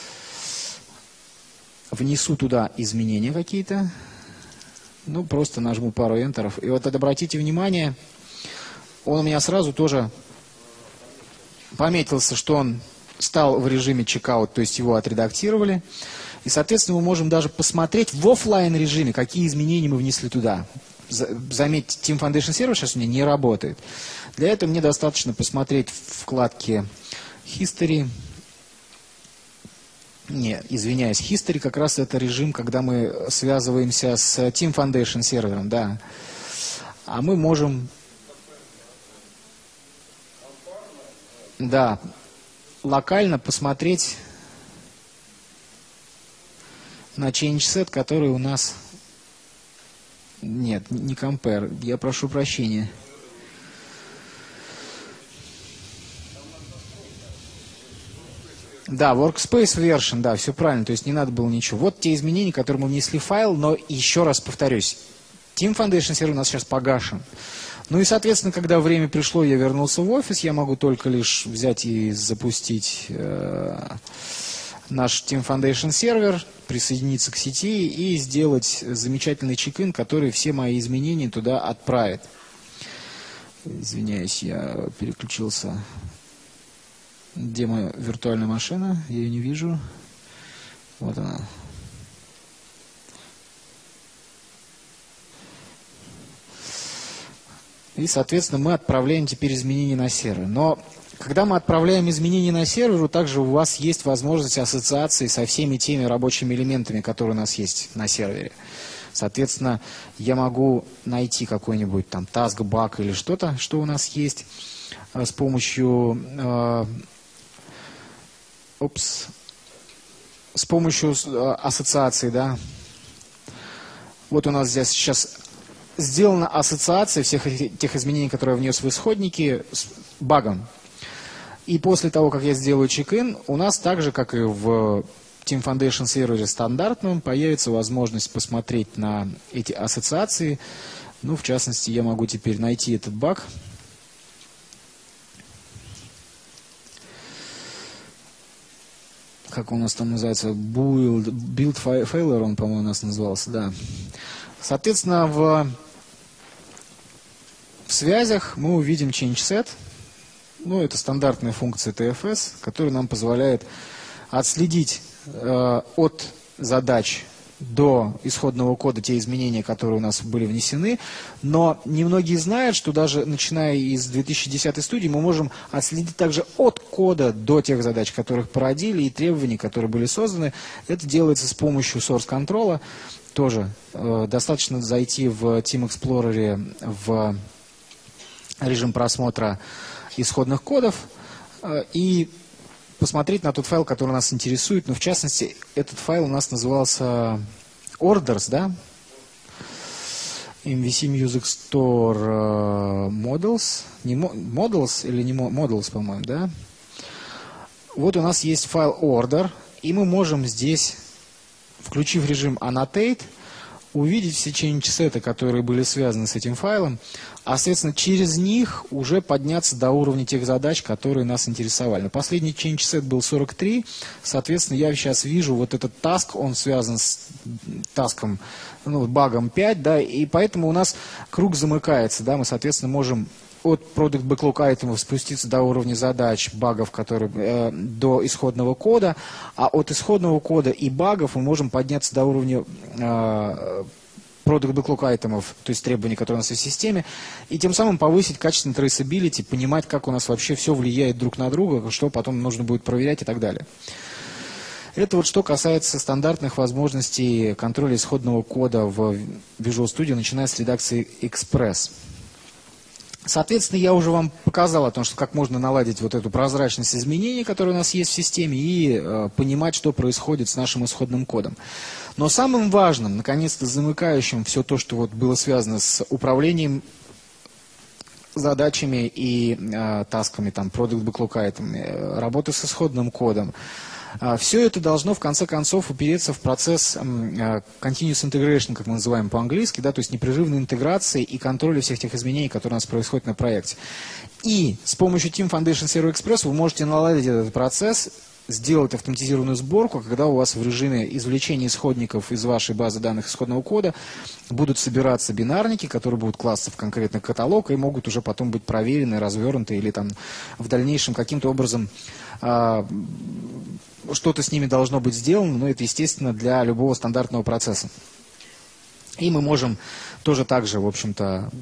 Внесу туда изменения какие-то, ну, просто нажму пару энтеров. И вот обратите внимание, он у меня сразу тоже пометился, что он стал в режиме чекаут, то есть его отредактировали. И, соответственно, мы можем даже посмотреть в офлайн режиме, какие изменения мы внесли туда. Заметьте, Team Foundation сервер сейчас у меня не работает. Для этого мне достаточно посмотреть в вкладке History. Не, извиняюсь, History как раз это режим, когда мы связываемся с Team Foundation сервером, да. А мы можем... Да, локально посмотреть на change set, который у нас... Нет, не compare, я прошу прощения. Да, workspace version, да, все правильно, то есть не надо было ничего. Вот те изменения, которые мы внесли в файл, но еще раз повторюсь, Team Foundation сервер у нас сейчас погашен. Ну и, соответственно, когда время пришло, я вернулся в офис, я могу только лишь взять и запустить э, наш Team Foundation сервер, присоединиться к сети и сделать замечательный чек-ин, который все мои изменения туда отправит. Извиняюсь, я переключился. Где моя виртуальная машина? Я ее не вижу. Вот она. И, соответственно, мы отправляем теперь изменения на сервер. Но когда мы отправляем изменения на сервер, также у вас есть возможность ассоциации со всеми теми рабочими элементами, которые у нас есть на сервере. Соответственно, я могу найти какой-нибудь там task, баг или что-то, что у нас есть, с помощью... Э, Опс. С помощью ассоциации, да. Вот у нас здесь сейчас сделана ассоциация всех тех изменений, которые я внес в исходники, с багом. И после того, как я сделаю чек-ин, у нас так же, как и в Team Foundation сервере стандартном, появится возможность посмотреть на эти ассоциации. Ну, в частности, я могу теперь найти этот баг. Как он у нас там называется, build, build failure, он, по-моему, у нас назывался, да. Соответственно, в, в связях мы увидим change set. Ну, это стандартная функция ти эф эс, которая нам позволяет отследить э, от задач до исходного кода те изменения, которые у нас были внесены. Но немногие знают, что даже начиная из две тысячи десятой студии мы можем отследить также от кода до тех задач, которых породили, и требований, которые были созданы. Это делается с помощью source control. Тоже э, достаточно зайти в Team Explorer в режим просмотра исходных кодов э, и посмотреть на тот файл, который нас интересует. Но в частности, этот файл у нас назывался orders, да? эм ви си Music Store uh, Models. Не models или не models, по-моему, да? вот у нас есть файл order, и мы можем здесь, включив режим annotate, увидеть все change-сеты, которые были связаны с этим файлом, а, соответственно, через них уже подняться до уровня тех задач, которые нас интересовали. Последний change-сет был сорок три, соответственно, я сейчас вижу вот этот task, он связан с таском, ну, багом пять, да, и поэтому у нас круг замыкается, да, мы, соответственно, можем от Product Backlog айтемов спуститься до уровня задач, багов, которые, э, до исходного кода, а от исходного кода и багов мы можем подняться до уровня э, Product Backlog айтемов, то есть требований, которые у нас есть в системе, и тем самым повысить качество traceability, понимать, как у нас вообще все влияет друг на друга, что потом нужно будет проверять и так далее. Это вот что касается стандартных возможностей контроля исходного кода в Visual Studio, начиная с редакции Express. Соответственно, я уже вам показал о том, что как можно наладить вот эту прозрачность изменений, которые у нас есть в системе, и э, понимать, что происходит с нашим исходным кодом. Но самым важным, наконец-то замыкающим все то, что вот было связано с управлением задачами и э, тасками, там, Product Backlog айтемами, э, работы с исходным кодом, все это должно в конце концов упереться в процесс continuous integration, как мы называем по-английски, да, то есть непрерывной интеграции и контроля всех тех изменений, которые у нас происходят на проекте. И с помощью Team Foundation Server Express вы можете наладить этот процесс, сделать автоматизированную сборку, когда у вас в режиме извлечения исходников из вашей базы данных исходного кода будут собираться бинарники, которые будут класться в конкретный каталог и могут уже потом быть проверены, развернуты или там в дальнейшем каким-то образом а, что-то с ними должно быть сделано, но это, естественно, для любого стандартного процесса. И мы можем тоже так же, в общем-то,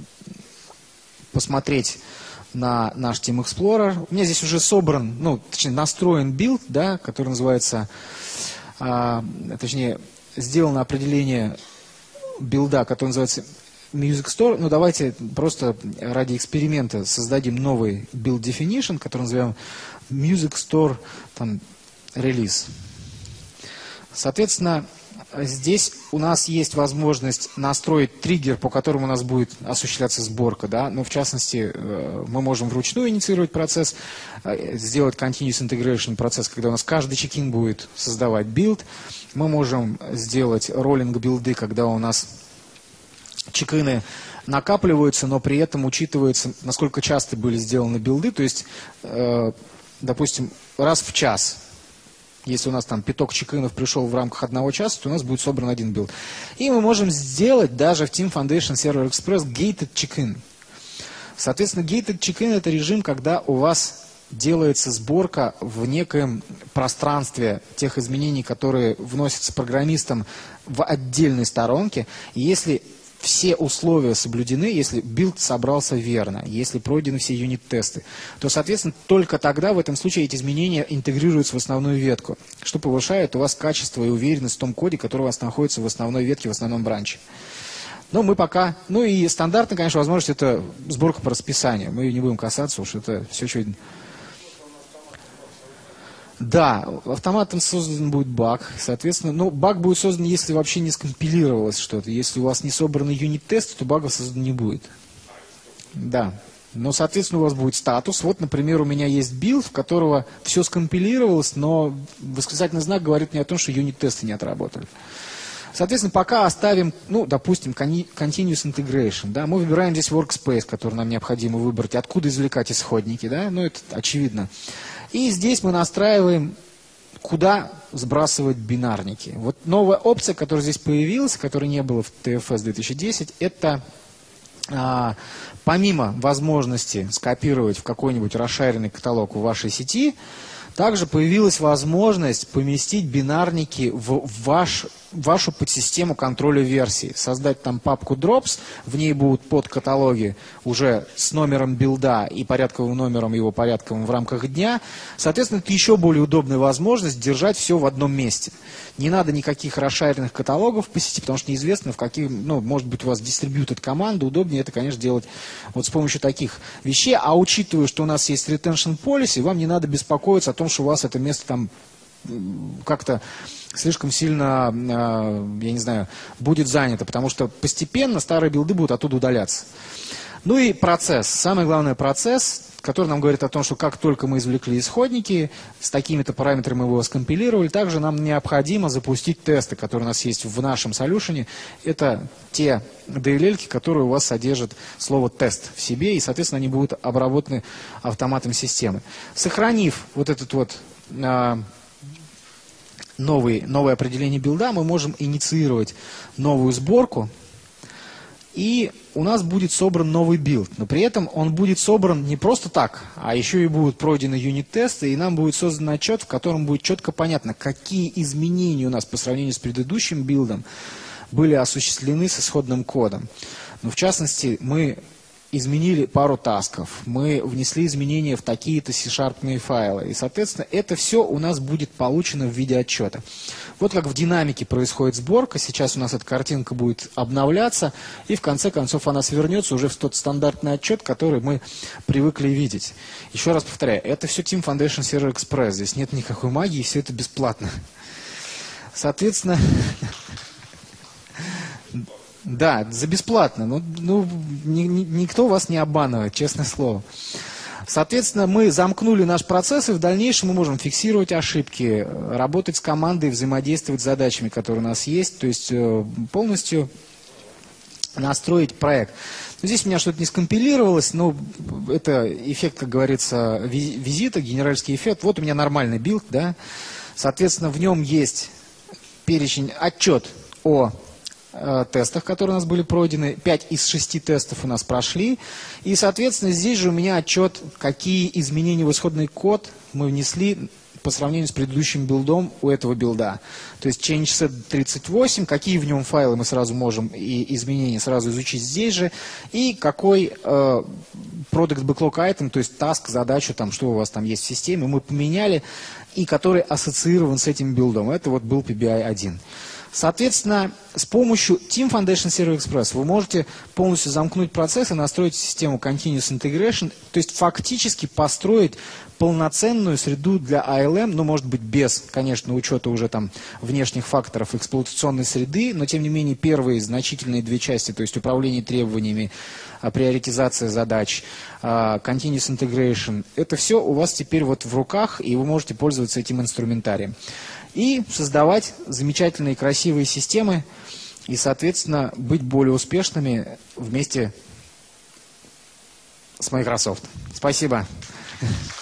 посмотреть на наш Team Explorer. У меня здесь уже собран, ну, точнее, настроен билд, да, который называется, а, точнее, сделано определение билда, который называется Music Store. Ну, давайте просто ради эксперимента создадим новый build definition, который назовем Music Store там, Release. Соответственно, здесь у нас есть возможность настроить триггер, по которому у нас будет осуществляться сборка. Да? Ну, в частности, мы можем вручную инициировать процесс, сделать continuous integration процесс, когда у нас каждый чекин будет создавать билд. Мы можем сделать роллинг билды, когда у нас чекины накапливаются, но при этом учитывается, насколько часто были сделаны билды. То есть, допустим, раз в час. Если у нас там пяток чекинов пришел в рамках одного часа, то у нас будет собран один билд. И мы можем сделать даже в Team Foundation Server Express gated check-in. Соответственно, gated check-in это режим, когда у вас делается сборка в некоем пространстве тех изменений, которые вносятся программистом в отдельной сторонке. И если все условия соблюдены, если билд собрался верно, если пройдены все юнит-тесты, то, соответственно, только тогда в этом случае эти изменения интегрируются в основную ветку, что повышает у вас качество и уверенность в том коде, который у вас находится в основной ветке, в основном бранче. Но мы пока... Ну и стандартная, конечно, возможность это сборка по расписанию. Мы ее не будем касаться, уж это все очень... Да, автоматом создан будет баг, соответственно, ну, баг будет создан, если вообще не скомпилировалось что-то. Если у вас не собраны юнит-тесты, то багов создан не будет. Да, но, соответственно, у вас будет статус. Вот, например, у меня есть билд, в которого все скомпилировалось, но восклицательный знак говорит мне о том, что юнит-тесты не отработали. Соответственно, пока оставим, ну, допустим, continuous integration, да, мы выбираем здесь workspace, который нам необходимо выбрать, откуда извлекать исходники, да, ну, это очевидно. И здесь мы настраиваем, куда сбрасывать бинарники. Вот новая опция, которая здесь появилась, которой не было в ти эф эс две тысячи десять, это а, помимо возможности скопировать в какой-нибудь расширенный каталог в вашей сети, также появилась возможность поместить бинарники в ваш, вашу подсистему контроля версий. Создать там папку Drops, в ней будут подкаталоги уже с номером билда и порядковым номером его порядковым в рамках дня. Соответственно, это еще более удобная возможность держать все в одном месте. Не надо никаких расширенных каталогов по сети, потому что неизвестно, в каких, ну, может быть, у вас дистрибьютед команда, удобнее это, конечно, делать вот с помощью таких вещей. А учитывая, что у нас есть retention policy, вам не надо беспокоиться о том, что у вас это место там как-то слишком сильно, я не знаю, будет занято, потому что постепенно старые билды будут оттуда удаляться. Ну и процесс. Самый главный процесс, который нам говорит о том, что как только мы извлекли исходники, с такими-то параметрами мы его скомпилировали, также нам необходимо запустить тесты, которые у нас есть в нашем солюшене. Это те ди эл эл-ки, которые у вас содержат слово «тест» в себе, и, соответственно, они будут обработаны автоматом системы. Сохранив вот этот вот а, новый, новое определение билда, мы можем инициировать новую сборку, и у нас будет собран новый билд. Но при этом он будет собран не просто так, а еще и будут пройдены юнит-тесты, и нам будет создан отчет, в котором будет четко понятно, какие изменения у нас по сравнению с предыдущим билдом были осуществлены с исходным кодом. Ну, в частности, мы изменили пару тасков, мы внесли изменения в такие-то си-шарпные файлы. И, соответственно, это все у нас будет получено в виде отчета. Вот как в динамике происходит сборка. Сейчас у нас эта картинка будет обновляться, и в конце концов она свернется уже в тот стандартный отчет, который мы привыкли видеть. Еще раз повторяю, это все Team Foundation Server Express. Здесь нет никакой магии, все это бесплатно. Соответственно... Да, за бесплатно. Ну, ну, ни, ни, никто вас не обманывает, честное слово. Соответственно, мы замкнули наш процесс, и в дальнейшем мы можем фиксировать ошибки, работать с командой, взаимодействовать с задачами, которые у нас есть, то есть полностью настроить проект. Здесь у меня что-то не скомпилировалось, но это эффект, как говорится, визита, генеральский эффект. Вот у меня нормальный билд, да. Соответственно, в нем есть перечень, отчет о тестах, которые у нас были пройдены. пять из шести тестов у нас прошли. И, соответственно, здесь же у меня отчет, какие изменения в исходный код мы внесли по сравнению с предыдущим билдом у этого билда. То есть change-set тридцать восемь, какие в нем файлы мы сразу можем и изменения сразу изучить здесь же, и какой э, product backlog item, то есть task, задачу, там, что у вас там есть в системе, мы поменяли, и который ассоциирован с этим билдом. Это вот был пи би ай один. Соответственно, с помощью Team Foundation Server Express вы можете полностью замкнуть процесс и настроить систему Continuous Integration, то есть фактически построить полноценную среду для эй эл эм, ну, может быть, без, конечно, учета уже там внешних факторов эксплуатационной среды, но, тем не менее, первые значительные две части, то есть управление требованиями, приоритизация задач, Continuous Integration, это все у вас теперь вот в руках, и вы можете пользоваться этим инструментарием. И создавать замечательные красивые системы и, соответственно, быть более успешными вместе с Microsoft. Спасибо.